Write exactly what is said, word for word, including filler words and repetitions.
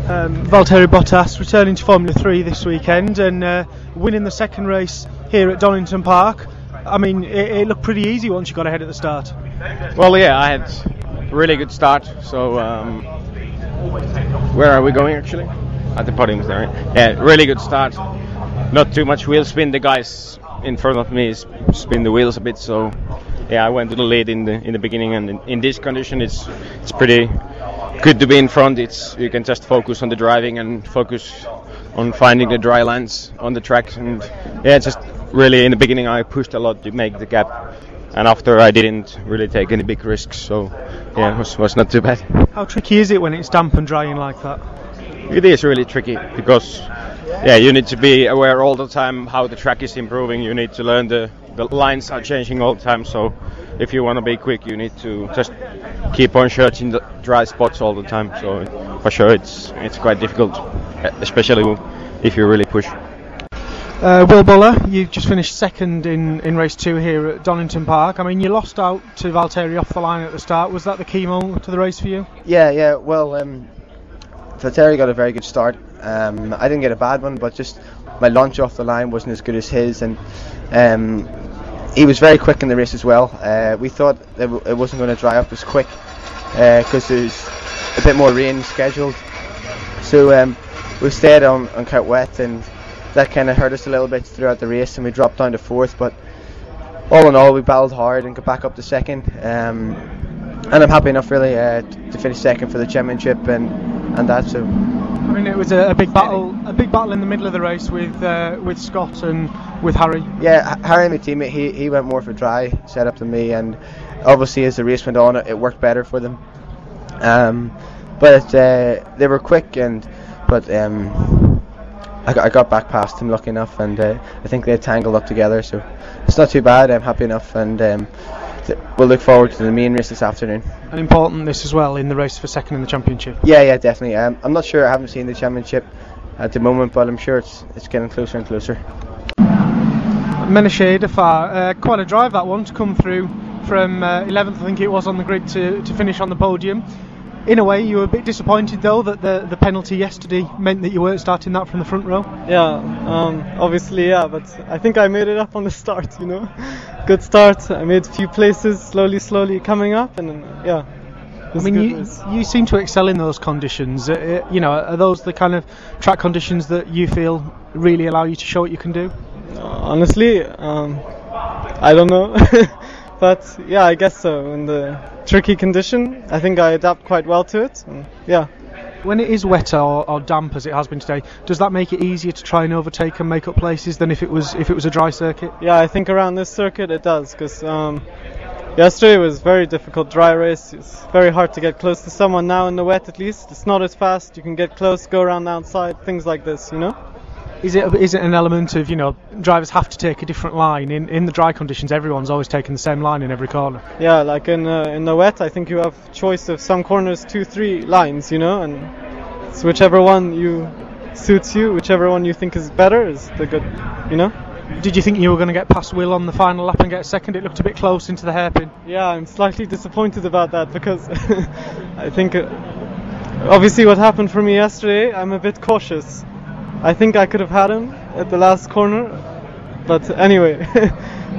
Um, Valtteri Bottas returning to Formula three this weekend and uh, winning the second race here at Donington Park. I mean, it, it looked pretty easy once you got ahead at the start. Well, yeah, I had a really good start. So, um, where are we going actually? At the podiums there. Yeah, really good start. Not too much wheel spin. The guys in front of me spin the wheels a bit. So, yeah, I went to the lead in the in the beginning, and in, in this condition, it's it's pretty good to be in front. It's you can just focus on the driving and focus on finding the dry lands on the track. And yeah, just really in the beginning I pushed a lot to make the gap, and after I didn't really take any big risks. So yeah, it was, was not too bad. How tricky is it when it's damp and drying like that? It is really tricky because yeah, you need to be aware all the time how the track is improving. You need to learn the the lines are changing all the time. So if you want to be quick, you need to just keep on searching the dry spots all the time. So for sure, it's it's quite difficult, especially if you really push. Uh, Will Buller, you just finished second in, in race two here at Donington Park. I mean, you lost out to Valtteri off the line at the start. Was that the key moment to the race for you? Yeah, yeah. Well, um, Valtteri got a very good start. Um, I didn't get a bad one, but just my launch off the line wasn't as good as his, and um, he was very quick in the race as well. Uh, we thought it, w- it wasn't going to dry up as quick because uh, there's a bit more rain scheduled. So um, we stayed on, on quite wet, and that kind of hurt us a little bit throughout the race, and we dropped down to fourth. But all in all, we battled hard and got back up to second. Um, and I'm happy enough, really, uh, to finish second for the championship and, and that. So. I mean, it was a, a big battle, a big battle in the middle of the race with uh, with Scott and with Harry. Yeah, Harry, my teammate, he he went more for dry setup than me, and obviously as the race went on, it, it worked better for them. Um, but uh, they were quick, and but um, I got I got back past them, lucky enough, and uh, I think they tangled up together, so it's not too bad. I'm happy enough, and um, th- we'll look forward to the main race this afternoon. And important this as well in the race for second in the championship. Yeah, yeah, definitely. Um, I'm not sure. I haven't seen the championship at the moment, but I'm sure it's it's getting closer and closer. Menashe Dafar, uh, quite a drive that one to come through from uh, eleventh, I think it was, on the grid to, to finish on the podium. In a way, you were a bit disappointed though that the, the penalty yesterday meant that you weren't starting that from the front row. Yeah, um, obviously, yeah, but I think I made it up on the start, you know. Good start. I made a few places, slowly, slowly coming up, and uh, yeah. I mean, you, you seem to excel in those conditions. Uh, you know, are those the kind of track conditions that you feel really allow you to show what you can do? Uh, honestly, um, I don't know. But yeah, I guess so. In the tricky condition, I think I adapt quite well to it. And, yeah. When it is wet or, or damp as it has been today, does that make it easier to try and overtake and make up places than if it was if it was a dry circuit? Yeah, I think around this circuit it does, because um, yesterday was very difficult dry race. It's very hard to get close to someone. Now in the wet, at least, it's not as fast. You can get close, go around the outside, things like this, you know. Is it is it an element of, you know, drivers have to take a different line? In in the dry conditions, everyone's always taking the same line in every corner. Yeah, like in uh, in the wet, I think you have choice of some corners, two, three lines, you know, and it's whichever one you suits you, whichever one you think is better is the good, you know. Did you think you were going to get past Will on the final lap and get second? It looked a bit close into the hairpin. Yeah, I'm slightly disappointed about that because I think uh, obviously what happened for me yesterday, I'm a bit cautious. I think I could have had him at the last corner, but anyway,